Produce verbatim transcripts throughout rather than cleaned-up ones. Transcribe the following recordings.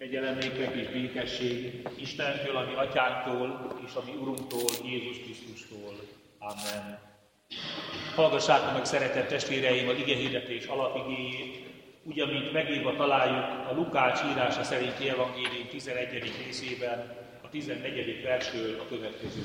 Kegyelem néktek és békesség Istentől, a mi atyánktól és a mi Urunktól, Jézus Krisztustól. Amen. Hallgassátok meg, szeretett testvéreim, az igehirdetés alapigéjét, úgy, amint megírva találjuk a Lukács írása szerinti evangélium tizenegyedik részében, a tizennegyedik versről a következő.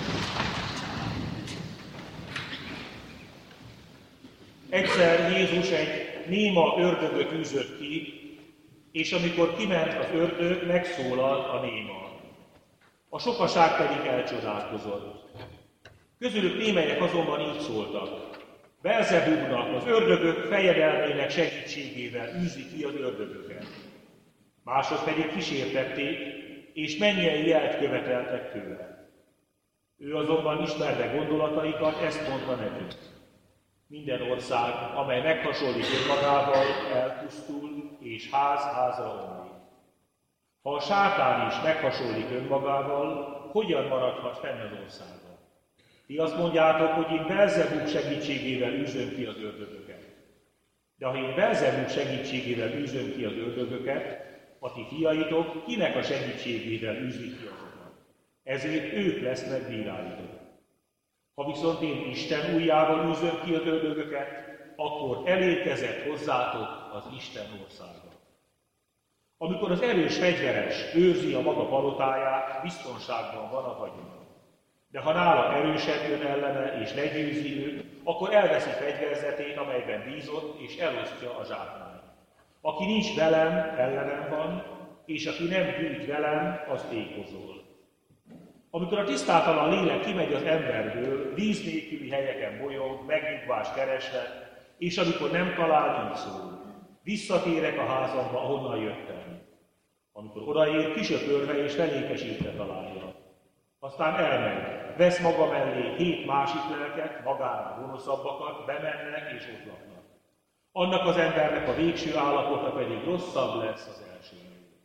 Egyszer Jézus egy néma ördögöt űzött ki, és amikor kiment az ördög, megszólalt a néma. A sokaság pedig elcsodálkozott. Közülük némelyek azonban így szóltak: Belzebubnak, az ördögök fejedelmének segítségével űzi ki az ördögöket. Mások pedig kísértették, és mennyei jelt követeltek tőle. Ő azonban ismerve gondolataikat, ezt mondta nekik: Minden ország, amely meghasonlik önmagával, elpusztul, és ház-házra omlik. Ha a sátán is meghasonlik önmagával, hogyan maradhat fenn az országa? Ti azt mondjátok, hogy én Belzebub segítségével űzöm ki az ördögöket. De ha én Belzebub segítségével űzöm ki az ördögöket, a ti fiaitok kinek a segítségével űzik ki azokat? Ezért ők lesznek bíráitok. Ha viszont én Isten ujjával űzöm ki az ördögöket, akkor elérkezett hozzátok az Isten országa. Amikor az erős fegyveres őrzi a maga palotáját, biztonságban van a vagyon. De ha nála erősebb jön ellene és legyőzi őt, akkor elveszi fegyverzetét, amelyben bízott, és elosztja a zsákmányt. Aki nincs velem, ellenem van, és aki nem gyűjt velem, az tékozol. Amikor a tisztátalan lélek kimegy az emberből, víz nélküli helyeken bolyog, megnyugvást keresve, és amikor nem talál, így szól: Visszatérek a házamba, ahonnan jöttem. Amikor odaér, kisöpörve és felékesítve találja. Aztán elmegy, vesz maga mellé hét másik lelket, magára gonoszabbakat, bemennek és ott laknak. Annak az embernek a végső állapota pedig rosszabb lesz az első.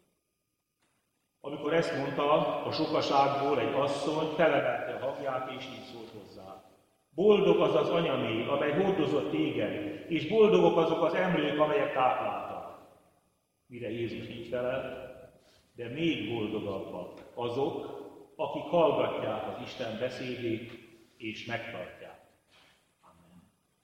Amikor ezt mondta, a sokaságból egy asszony felemelte a hangját, és így szólt hozzá: Boldog az az anyaméh, amely hordozott téged, és boldogok azok az emlők, amelyek tápláltak. Mire Jézus így felelt: De még boldogabbak azok, akik hallgatják az Isten beszédét, és megtartják. Amen.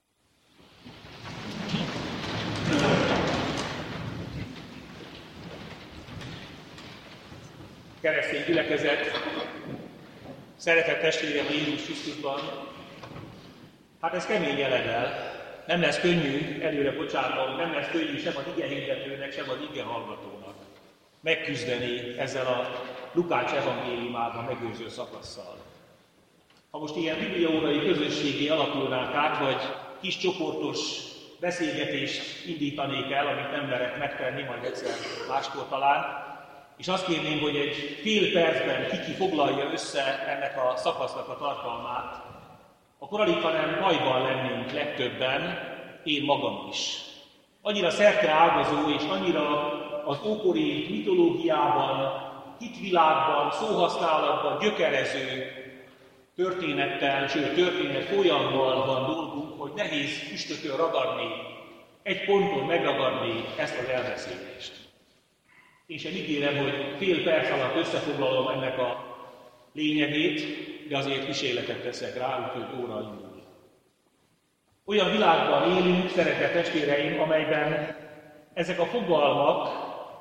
Keresztény gyülekezet, szeretett testvérem Jézus Krisztusban, hát ez kemény eledel, nem lesz könnyű, előre bocsátom, nem lesz könnyű sem az igehirdetőnek, sem az ige hallgatónak megküzdeni ezzel a Lukács evangéliumában megőrző szakasszal. Ha most ilyen bibliaórai közösségé alakulnánk át, vagy kis csoportos beszélgetést indítanék el, amit nem merek megtenni, majd egyszer máskor talán, és azt kérném, hogy egy fél percben kiki foglalja össze ennek a szakasznak a tartalmát, akkor alig, hanem bajban lennénk legtöbben, én magam is. Annyira szerte ágazó, és annyira az ókori mitológiában, hitvilágban, szóhasználatban gyökerező történettel, sőt történet folyammal van dolgunk, hogy nehéz üstökön ragadni, egy ponton megragadni ezt az elbeszélést. Én sem ígérem, hogy fél perc alatt összefoglalom ennek a lényegét, de azért kísérletet teszek rá, úgyhogy óra indul. Olyan világban élünk, szeretett testvéreim, amelyben ezek a fogalmak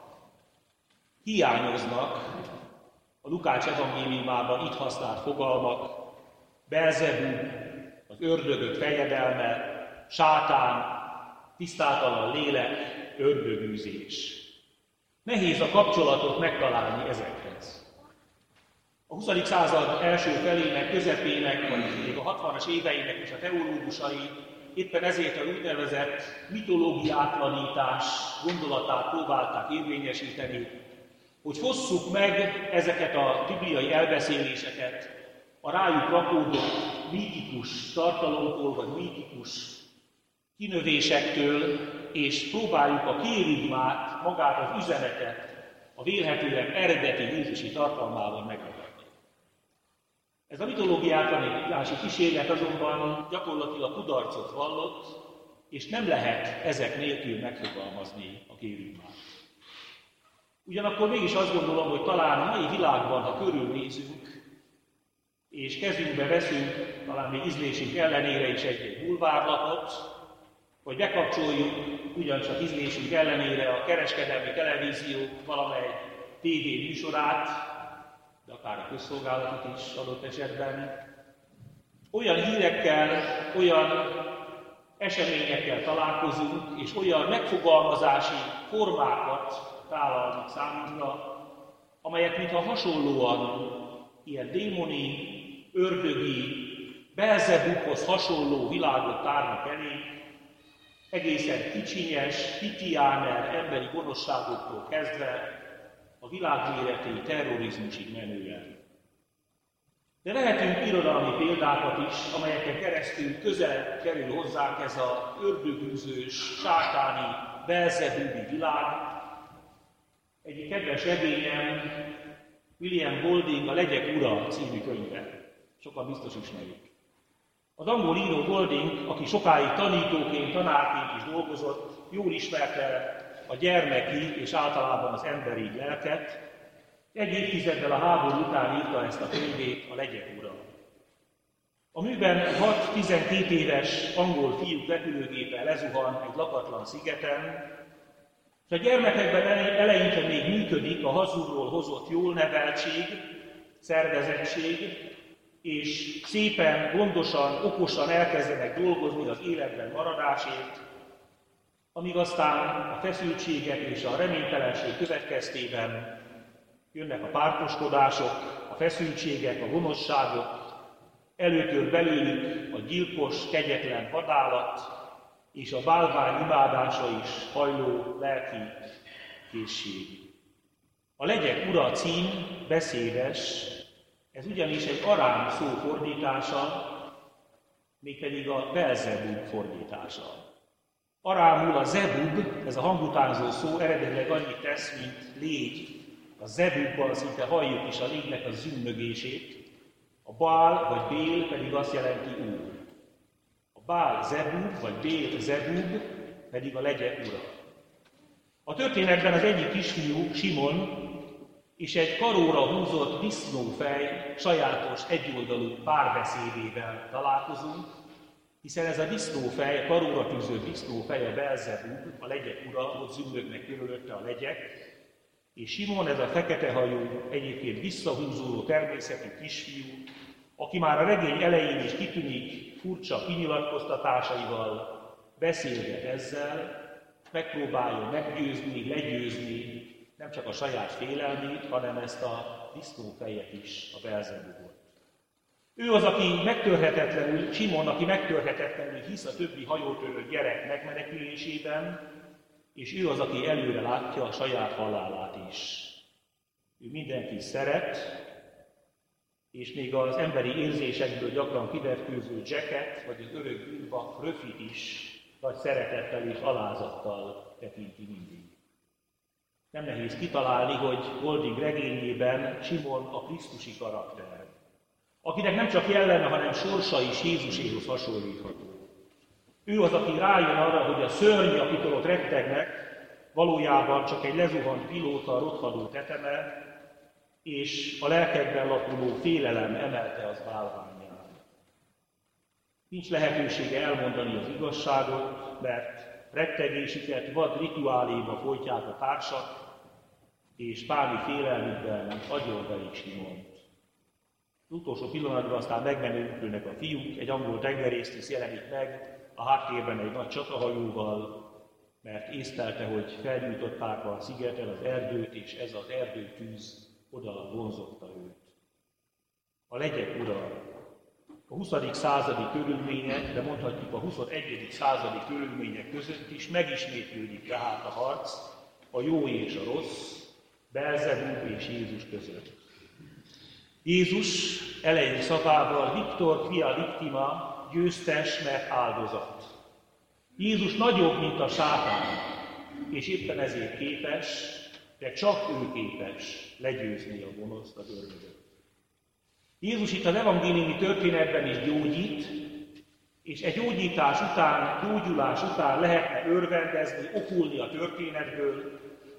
hiányoznak, a Lukács evangéliumában itt használt fogalmak: Belzebub, az ördögök fejedelme, sátán, tisztátalan lélek, ördögűzés. Nehéz a kapcsolatot megtalálni ezekhez. A huszadik század első felének, közepének, vagy még a hatvanas éveinek és a teológusai éppen ezért a úgynevezett mitológiátlanítás gondolatát próbálták érvényesíteni, hogy fosszuk meg ezeket a bibliai elbeszéléseket a rájuk rakódott mítikus tartalomtól, vagy mítikus kinövésektől, és próbáljuk a kérigmát, magát az üzenetet a vélhetően eredeti Jézusi tartalmával megragadni. Ez a mitológiátlanítási kísérlet azonban gyakorlatilag kudarcot vallott, és nem lehet ezek nélkül megfogalmazni a kérigmát. Ugyanakkor mégis azt gondolom, hogy talán a mai világban, ha körülnézünk, és kezünkbe veszünk, talán még ízlésünk ellenére is egy bulvárlapot, hogy bekapcsoljuk ugyancsak ízlésünk ellenére a kereskedelmi televízió valamely té vé műsorát, de akár a közszolgálatot is adott esetben. Olyan hírekkel, olyan eseményekkel találkozunk, és olyan megfogalmazási formákat tálalnak számunkra, amelyek mintha hasonlóan ilyen démoni, ördögi, Belzebubhoz hasonló világot tárnak elé, egészen kicsinyes, pitiáner emberi gonoszságoktól kezdve a világméretű terrorizmusig menően. De lehetünk irodalmi példákat is, amelyeken keresztül közel kerül hozzánk ez az ördögűzős, sátáni, belzebubi világ. Egyik kedves regényem, William Golding A Legyek ura című könyve. Sokan biztos ismerik. Az angol író Golding, aki sokáig tanítóként, tanárként is dolgozott, jól ismerte a gyermeki és általában az emberi lelket. Egy évtizeddel a háború után írta ezt a könyvét, A Legyek ura. A műben hat-tizenkét éves angol fiúk repülőgépe lezuhan egy lakatlan szigeten, és a gyermekekben eleinte még működik a hazugról hozott jól neveltség, szervezettség, és szépen, gondosan, okosan elkezdenek dolgozni az életben maradásért, amíg aztán a feszültségek és a reménytelenség következtében jönnek a pártoskodások, a feszültségek, a gonoszságok, előtör belőlük a gyilkos, kegyetlen vadállat és a bálvány imádása is hajló lelki készség. A Legyek ura cím beszédes, ez ugyanis egy arám szó fordítása, mégpedig a Belzebub fordítása. Arámul a zebub, ez a hangutánzó szó eredetileg annyit tesz, mint légy. A zebubban szinte halljuk is a légynek a zümmögését. A Bál vagy Bél pedig azt jelenti úr. A Bál zebub vagy Bél zebub pedig a Legyek ura. A történetben az egyik kisfiú, Simon, és egy karóra húzott disznófej sajátos egyoldalú párbeszédével találkozunk, hiszen ez a disznófej, a karóra tűző disznófej, a Belzebub, a Legyek ura, ott zümmögnek körülötte a legyek, és Simon, ez a feketehajú, egyébként visszahúzódó természetű kisfiú, aki már a regény elején is kitűnik furcsa kinyilatkoztatásaival, beszélget ezzel, megpróbálja meggyőzni, legyőzni nem csak a saját félelmét, hanem ezt a disznófejet is, a Belzebubot. Ő az, aki megtörhetetlenül, Simon, aki megtörhetetlenül hisz a többi hajótörő gyerek megmenekülésében, és ő az, aki előre látja a saját halálát is. Ő mindenki szeret, és még az emberi érzésekből gyakran kivetkőző Jacket, vagy az örök bűnbak Röfit is nagy szeretettel és alázattal tekinti mindig. Nem nehéz kitalálni, hogy Golding regényében Simon a krisztusi karakter, akinek nem csak jelleme, hanem sorsa is Jézuséhoz hasonlítható. Ő az, aki rájön arra, hogy a szörny, akitől ott rettegnek, valójában csak egy lezuhant pilóta rothadó teteme, és a lelkekben lapuló félelem emelte az bálványán. Nincs lehetősége elmondani az igazságot, mert rettegésüket vad rituáléba folytják a társak, és páli félelmükben agyonverik Simont. Az utolsó pillanatban aztán megmenekülnek a fiúk, egy angol tengerésztísz jelenik meg, a háttérben egy nagy csatahajóval, mert észlelte, hogy felgyújtották a szigeten az erdőt, és ez az erdőtűz oda vonzotta őt. A Legyek ura, a huszadik századi körülmények, de mondhatjuk a huszonegyedik századi körülmények között is megismétlődik tehát a harc a jó és a rossz, Belzebub és Jézus között. Jézus elején szavával Victor quia victima, győztes, mert áldozat. Jézus nagyobb, mint a sátán, és éppen ezért képes, de csak ő képes legyőzni a gonoszt, az ördögöt. Jézus itt az evangéliumi történetben is gyógyít, és egy gyógyítás után, gyógyulás után lehetne örvendezni, okulni a történetből,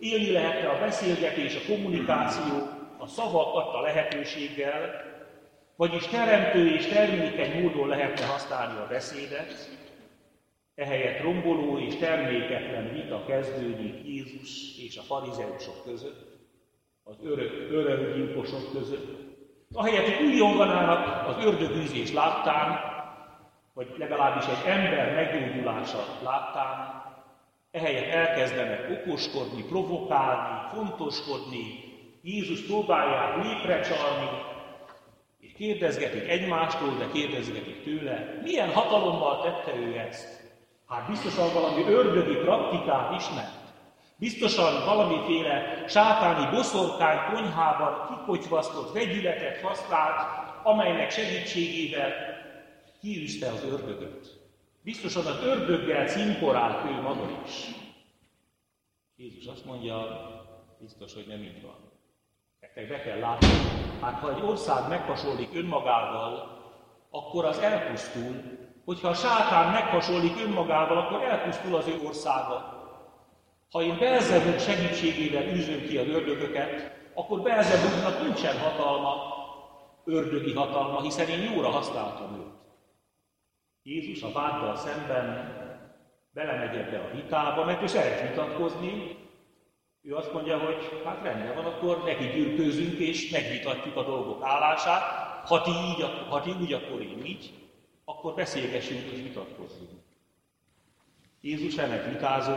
élni lehetne a beszélgetés, a kommunikáció, a szavak adta lehetőséggel, vagyis teremtő és termékeny módon lehetne használni a beszédet, ehelyett romboló és terméketlen vita kezdődik Jézus és a farizeusok között, az örök, örömgyilkosok között. Ahelyett, hogy újonganának az ördögűzés láttán, vagy legalábbis egy ember meggyógyulása láttán, ehelyett elkezdenek okoskodni, provokálni, fontoskodni, Jézus próbálják lépre csalni, és kérdezgetik egymástól, de kérdezgetik tőle, milyen hatalommal tette ő ezt? Hát biztosan valami ördögi praktikát ismert. Biztosan valamiféle sátáni boszorkány konyhában kikotyvasztott vegyületet használt, amelynek segítségével kiűzte az ördögöt. Biztosan az ördöggel cimporált ő maga is. Jézus azt mondja, biztos, hogy nem így van. Nektek be kell látni, hát ha egy ország meghasonlik önmagával, akkor az elpusztul. Hogyha a sátán meghasonlik önmagával, akkor elpusztul az ő országa. Ha én Beelzebub segítségével űzöm ki az ördögöket, akkor Beelzebubnak nincsen hatalma, ördögi hatalma, hiszen én jóra használtam őt. Jézus a váddal szemben belemegy ebbe a vitába, mert ő szeret vitatkozni. Ő azt mondja, hogy hát rendben van, akkor neki gyűrkőzünk és megvitatjuk a dolgok állását. Ha ti, így, ha ti úgy, akkor én így, akkor beszélgessünk és vitatkozzunk. Jézus remek vitázó.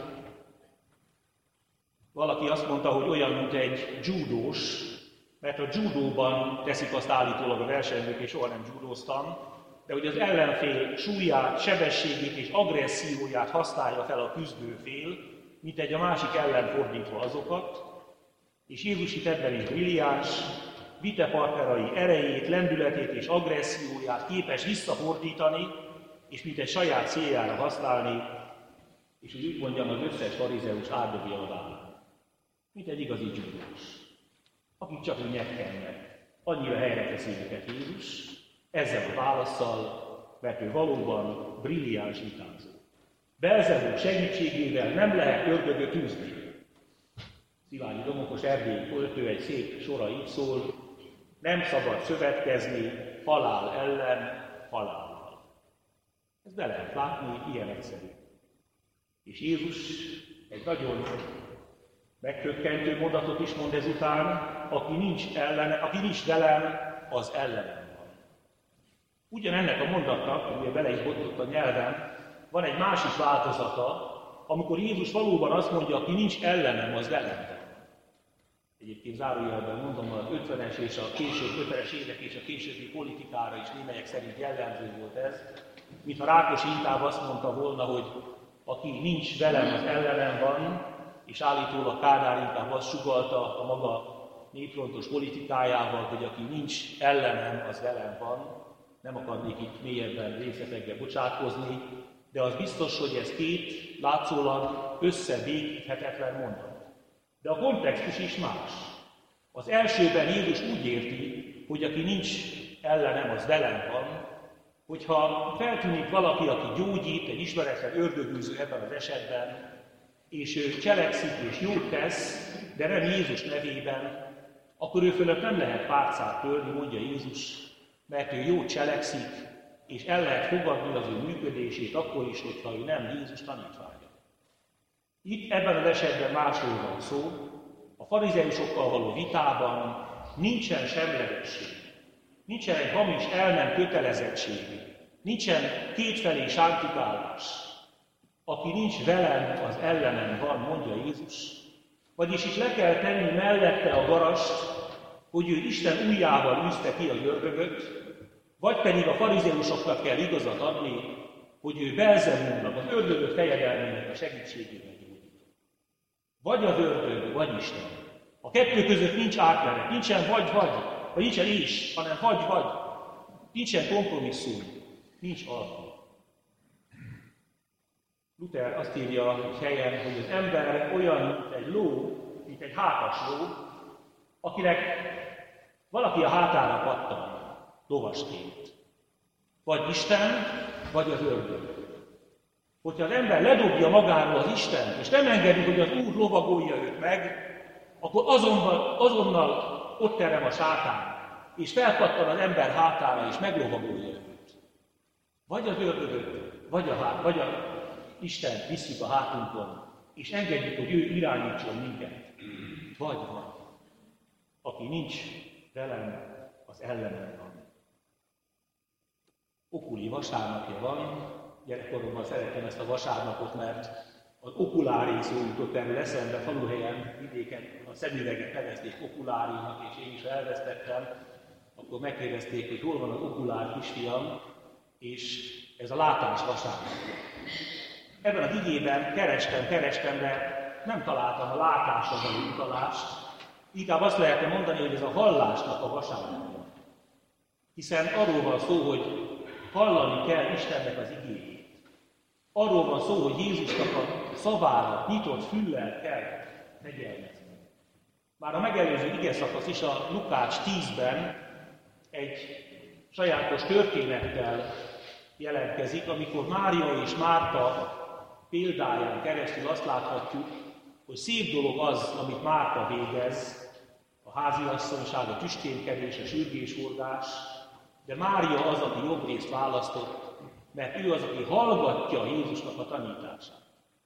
Valaki azt mondta, hogy olyan, mint egy judós, mert a judóban teszik azt állítólag a versenyzők, és soha nem judóztam, de hogy az ellenfél súlyát, sebességét és agresszióját használja fel a küzdőfél, mint egy a másik ellen fordítva azokat, és Jézus itt ebben is brilliáns, vitepartnerai erejét, lendületét és agresszióját képes visszafordítani, és mint egy saját céljára használni, és hogy úgy mondjam, az összes farizeus áldogja a vállát. Mint egy igazi judós, akik csak úgy nyekkennek. Annyira helyre teszi őket Jézus, ezzel a válasszal, mert ő valóban brilliáns vitázó. Beelzebub segítségével nem lehet ördögöt űzni. Szilágyi Domokos erdélyi költő egy szép sora így szól, nem szabad szövetkezni halál ellen halállal. Ezt be lehet látni, ilyen egyszerű. És Jézus egy nagyon megkökkentő mondatot is mond ezután, aki nincs, ellene, aki nincs velem, az ellenem van. Ugyanennek a mondatnak, ugye bele is botlott a nyelven, van egy másik változata, amikor Jézus valóban azt mondja, aki nincs ellenem, az velem van. Egyébként zárójelben mondom, az ötvenes és a később ötvenes évek és a későbbi politikára is némelyek szerint jellemző volt ez, mintha Rákosi inkább azt mondta volna, hogy aki nincs velem, az ellenem van, és állítólag Kádár inkább azt sugallta a maga néprontos politikájával, hogy aki nincs ellenem, az velem van. Nem akarnék itt mélyebben részletekbe bocsátkozni, de az biztos, hogy ez két látszólag összebékíthetetlen mondat. De a kontextus is más. Az elsőben Jézus úgy érti, hogy aki nincs ellenem, az velem van, hogyha feltűnik valaki, aki gyógyít, egy ismeretlen ördögűző ebben az esetben, és ő cselekszik és jót tesz, de nem Jézus nevében, akkor ő fölött nem lehet pálcát törni, mondja Jézus, mert ő jót cselekszik, és el lehet fogadni az ő működését akkor is, hogyha ő nem Jézus tanítványa. Itt ebben az esetben másról van szó, a farizeusokkal való vitában nincsen semlegesség, nincsen egy hamis el nem kötelezettség, nincsen kétfelé sántikálás. Aki nincs velem, az ellenem van, mondja Jézus. Vagyis itt le kell tenni mellette a garast, hogy ő Isten ujjával űzte ki az ördögöt, vagy pedig a farizeusoknak kell igazat adni, hogy ő Beelzebubnak, az ördögök fejedelmének a segítségével gyógyít. Vagy az ördög, vagy Isten. A kettő között nincs átmenet, nincsen vagy-vagy, vagy nincsen és, hanem vagy-vagy. Nincsen kompromisszum, nincs alapja. Luther azt írja egy helyen, hogy az ember olyan, mint egy ló, mint egy hátas ló, akinek valaki a hátára pattan, lovasként. Vagy Isten, vagy az ördög. Hogyha az ember ledobja magáról az Istent, és nem engedi, hogy az Úr lovagolja őt meg, akkor azonnal, azonnal ott terem a sátán, és felpattan az ember hátára, és meglovagolja őt. Vagy az ördögöt, vagy a, hát, vagy a Istent visszük a hátunkon, és engedjük, hogy ő irányítson minket. Vagy vagy. Aki nincs velem, az ellenem van. Okuli vasárnapja van. Gyerekkoromban szerettem ezt a vasárnapot, mert az okulári szó jutott erről eszembe, faluhelyen, vidéken a szemüveget nevezték okulárinak, és én is elvesztettem. Akkor megkérdezték, hogy hol van az okulár kisfiam, és ez a látás vasárnap. Ebben az igében kerestem, kerestem, de nem találtam a látásra való utalást. Inkább azt lehetne mondani, hogy ez a hallásnak a vasárnapja. Hiszen arról van szó, hogy hallani kell Istennek az igéjét. Arról van szó, hogy Jézusnak a szavára nyitott füllel kell fegyelmezni. Már a megelőző igeszakasz is a Lukács tízben egy sajátos történettel jelentkezik, amikor Mária és Márta példáján keresztül azt láthatjuk, hogy szép dolog az, amit Márta végez, a háziasszonyság, a tüsténkedés, a sürgésfordás, de Mária az, aki jobb részt választott, mert ő az, aki hallgatja Jézusnak a tanítását.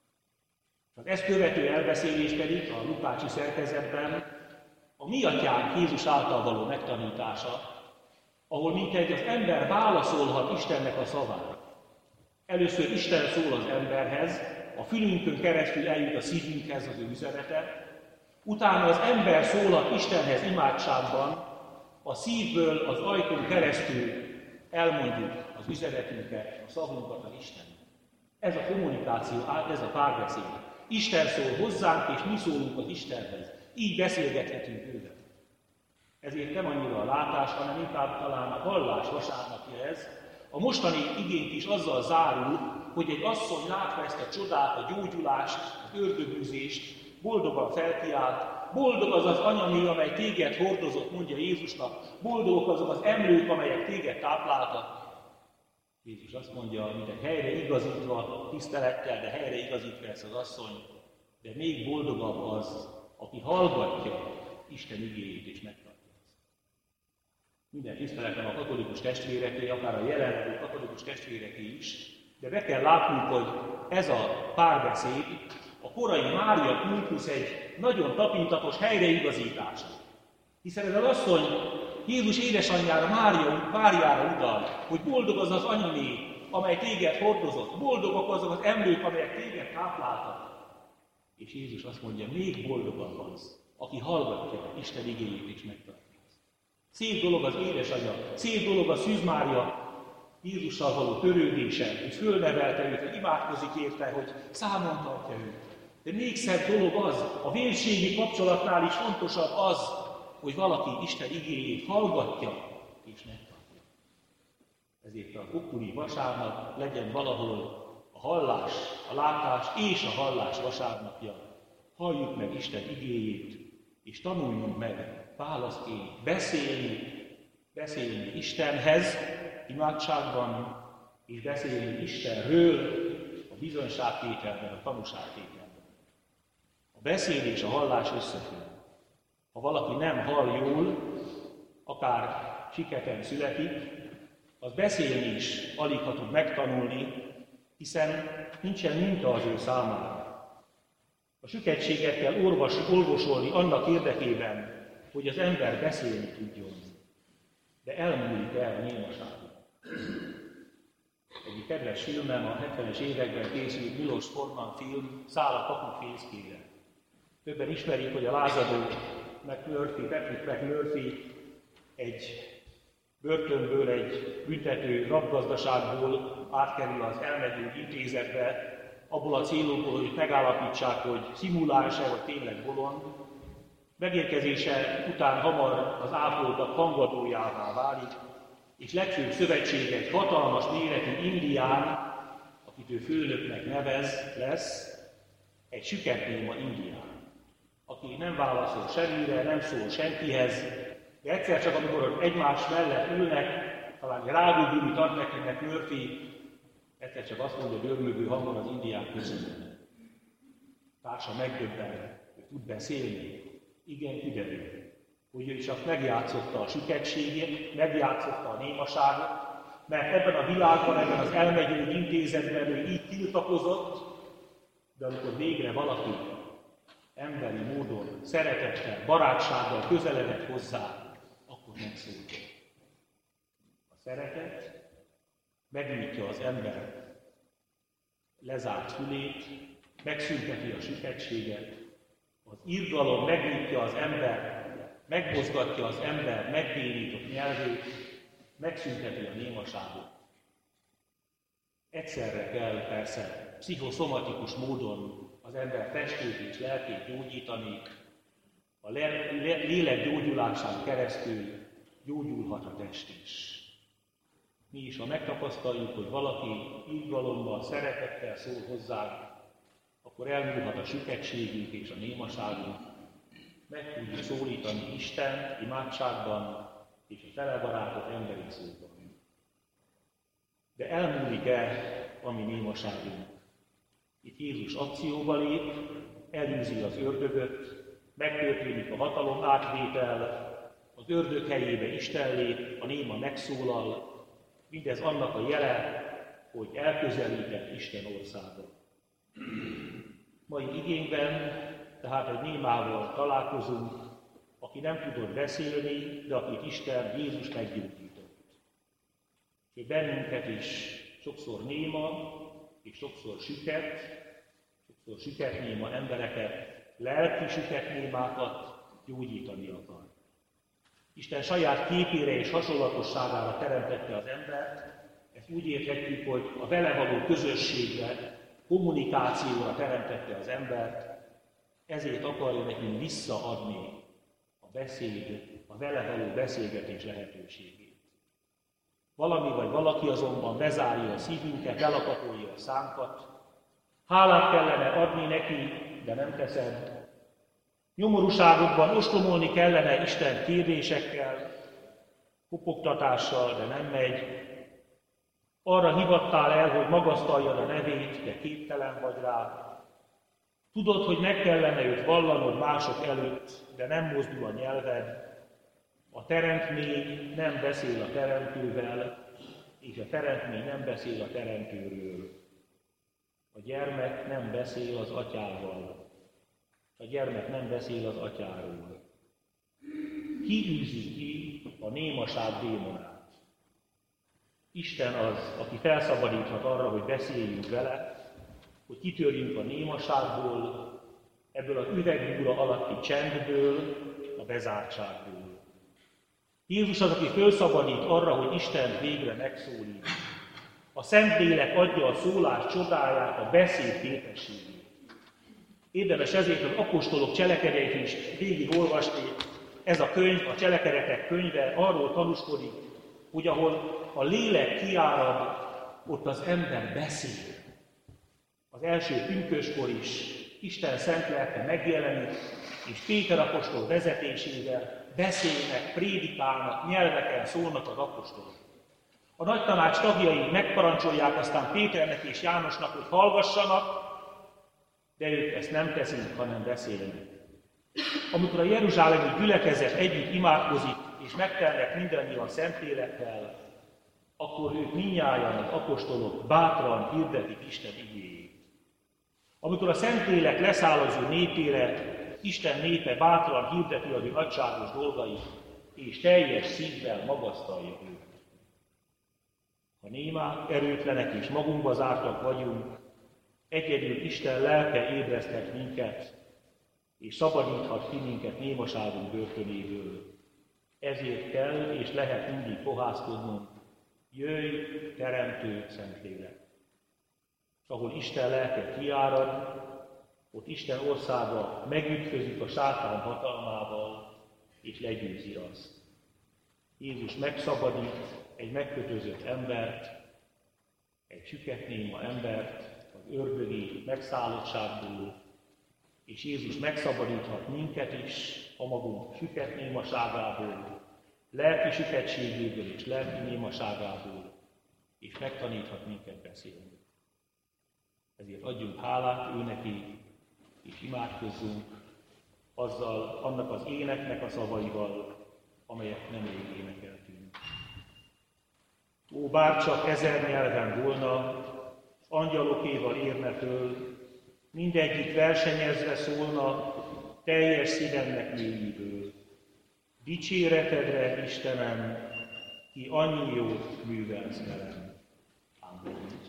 Az ezt követő elbeszélés pedig a lukácsi szerkezetben a mi atyánk Jézus által való megtanítása, ahol mintegy az ember válaszolhat Istennek a szavára. Először Isten szól az emberhez, a fülünkön keresztül eljut a szívünkhez az ő üzenete, utána az ember szólhat Istenhez imádságban, a szívből az ajtón keresztül elmondjuk az üzenetünket, a szavunkat az Istennek. Ez a kommunikáció, ez a párbeszéd. Isten szól hozzánk, és mi szólunk az Istenhez. Így beszélgethetünk ővel. Ezért nem annyira a látás, hanem inkább talán a hallás vasárnapja ez. A mostani igénk is azzal zárul, hogy egy asszony látva ezt a csodát, a gyógyulást, az ördögűzést, boldogan felkiált. Boldog az az anyamély, amely téged hordozott, mondja Jézusnak. Boldogok azok az emlők, amelyek téged tápláltak. Jézus azt mondja, mint egy helyre igazítva, tisztelettel, de helyre igazítva ezt az asszony, de még boldogabb az, aki hallgatja Isten igéjét és megtartja. Minden tiszteletem a katolikus testvéreké, akár a jelenlevő katolikus testvéreké is, de be kell látnunk, hogy ez a párbeszéd a korai Mária kultusz egy nagyon tapintatos helyreigazítása. Hiszen ez az asszony Jézus édesanyjára, Mária, Máriára utal, hogy boldog az az anyamély, amely téged hordozott, boldogok azok az emlők, amelyek téged tápláltak. És Jézus azt mondja, még boldogabb az, aki hallgatja Isten igéjét és megtartja. Szép dolog az édesanyja, szép dolog a Szűz Mária Jézussal való törődése, hogy fölnevelte őt, hogy imádkozik érte, hogy számon tartja őt. De még szebb dolog az, a vérségi kapcsolatnál is fontosabb az, hogy valaki Isten igéjét hallgatja és megtartja. Ezért a okuli vasárnap legyen valahol a hallás, a látás és a hallás vasárnapja. Halljuk meg Isten igéjét, és tanuljunk meg választani, beszélni, beszélni Istenhez, imádságban, és beszélni Istenről, a bizonyságtételben, a tanúságtételben. A beszéd és a hallás összefügg. Ha valaki nem hall jól, akár siketen születik, az beszélni is alig ha tud megtanulni, hiszen nincsen minta az ő számára. A süketséget kell orvosolni annak érdekében, hogy az ember beszélni tudjon, de elmúlik el a némaságon. Egy kedves filmem, a hetvenes években készült Milos Forman film, Száll a kapu fészkére. Többen ismerik, hogy a lázadó McMurphy, Patrick McMurphy egy börtönből, egy büntető rabgazdaságból átkerül az elmegyő intézetbe, abból a célból, hogy megállapítsák, hogy szimuláns-e, vagy tényleg bolond. Megérkezése után hamar az ápoltak hangadójává válik, és legfőbb szövetség egy hatalmas méretű indián, akit ő főnöknek nevez, lesz, egy süketnéma indián, aki nem válaszol semmire, nem szól senkihez, de egyszer csak, amikor egymás mellett ülnek, talán rágógumit ad neki McMurphy, Egyszer csak azt mondja dörmögő hangon az indiák között. Társa megdöbben, hogy tud beszélni. Igen, kiderül, hogy ő is azt megjátszotta a süketségét, megjátszotta a némaságot, mert ebben a világban, ebben az elmegyő intézetben ő így tiltakozott, de amikor végre valaki emberi módon, szeretettel, barátsággal közeledett hozzá, akkor megszólalt. A szeretet megnyitja az ember lezárt fülét, megszünteti a süketséget, az irgalom megnyitja az ember, megmozgatja az ember megbénított nyelvét, megszünteti a némaságot. Egyszerre kell persze pszichoszomatikus módon az ember testét és lelkét gyógyítani, a lélek gyógyulásán keresztül gyógyulhat a test is. Mi is, ha megtapasztaljuk, hogy valaki irgalommal, szeretettel szól hozzánk, akkor elmúlhat a süketségünk és a némaságunk, meg tudjuk szólítani Isten imádságban és a telebarátott emberi szóban. De elmúlik-e a mi némaságunk? Itt Jézus akcióba lép, elűzi az ördögöt, megtörténik a hatalom átvétel, az ördög helyébe Isten lép, a néma megszólal, mindez annak a jele, hogy elközelített Isten országa. Mai igényben tehát egy némával találkozunk, aki nem tudott beszélni, de akit Isten, Jézus meggyógyított. És bennünket is sokszor néma, és sokszor süket, sokszor süketnéma embereket, lelki süketnémákat gyógyítani akar. Isten saját képére és hasonlatosságára teremtette az embert, ezt úgy érthetjük, hogy a vele való közösségre, kommunikációra teremtette az embert, ezért akarja nekünk visszaadni a beszéd, a vele való beszélgetés lehetőségét. Valami vagy valaki azonban bezárja a szívünket, belakatolja a szánkat, hálát kellene adni neki, de nem teszed. Nyomorúságokban ostromolni kellene Isten kérdésekkel, kopogtatással, de nem megy. Arra hivattál el, hogy magasztaljad a nevét, de képtelen vagy rá. Tudod, hogy meg kellene őt vallanod mások előtt, de nem mozdul a nyelved. A teremtmény nem beszél a teremtővel, és a teremtmény nem beszél a teremtőről. A gyermek nem beszél az atyával. A gyermek nem beszél az atyáról. Ki űzi ki a némaság démonát? Isten az, aki felszabadíthat arra, hogy beszéljünk vele, hogy kitörjünk a némaságból, ebből az üvegbúra alatti csendből, a bezártságból. Jézus az, aki felszabadít arra, hogy Isten végre megszólít. A Szentlélek adja a szólás csodáját, a beszéd képességét. Érdemes ezért az apostolok cselekedeteit is végig olvasni. Ez a könyv, a Cselekedetek könyve arról tanúskodik, hogy ahol a lélek kiárad, ott az ember beszél. Az első pünköskor is Isten szent lelke megjelenik, és Péter apostol vezetésével beszélnek, prédikálnak, nyelveken szólnak az apostolok. A nagy tanács tagjai megparancsolják aztán Péternek és Jánosnak, hogy hallgassanak, de ők ezt nem teszik, hanem beszélnek. Amikor a jeruzsálemi gyülekezet együtt imádkozik, és megtelnek mindannyian Szentlélekkel, akkor ők mindnyájan, az apostolok bátran hirdetik Isten igéjét. Amikor a Szentlélek leszáll az ő népére, Isten népe bátran hirdeti az ő nagyságos dolgait, és teljes szívvel magasztalja őt. Ha némák, erőtlenek és magunkba zártak vagyunk, egyedül Isten lelke ébreszthet minket, és szabadíthat ki minket némaságunk börtönéből. Ezért kell és lehet mindig fohászkodnunk, jöjj, teremtő Szentlélek. És ahol Isten lelke kiárad, ott Isten országa megütközik a sátán hatalmával, és legyőzi azt. Jézus megszabadít egy megkötözött embert, egy süketnéma embert az ördögi megszállottságból, és Jézus megszabadíthat minket is a magunk süketnémaságából, lelki süketségéből és lelki némaságából, és megtaníthat minket beszélni. Ezért adjunk hálát ő neki, és imádkozzunk azzal, annak az éneknek a szavaival, amelyet nemrég énekeltünk. Ó, bárcsak ezer nyelven volna, angyalokéval érne föl, mindegyik versenyezve szólna, teljes szívemnek mélyéből. Dicséretedre, Istenem, ki annyi jót művelsz velem. Amen.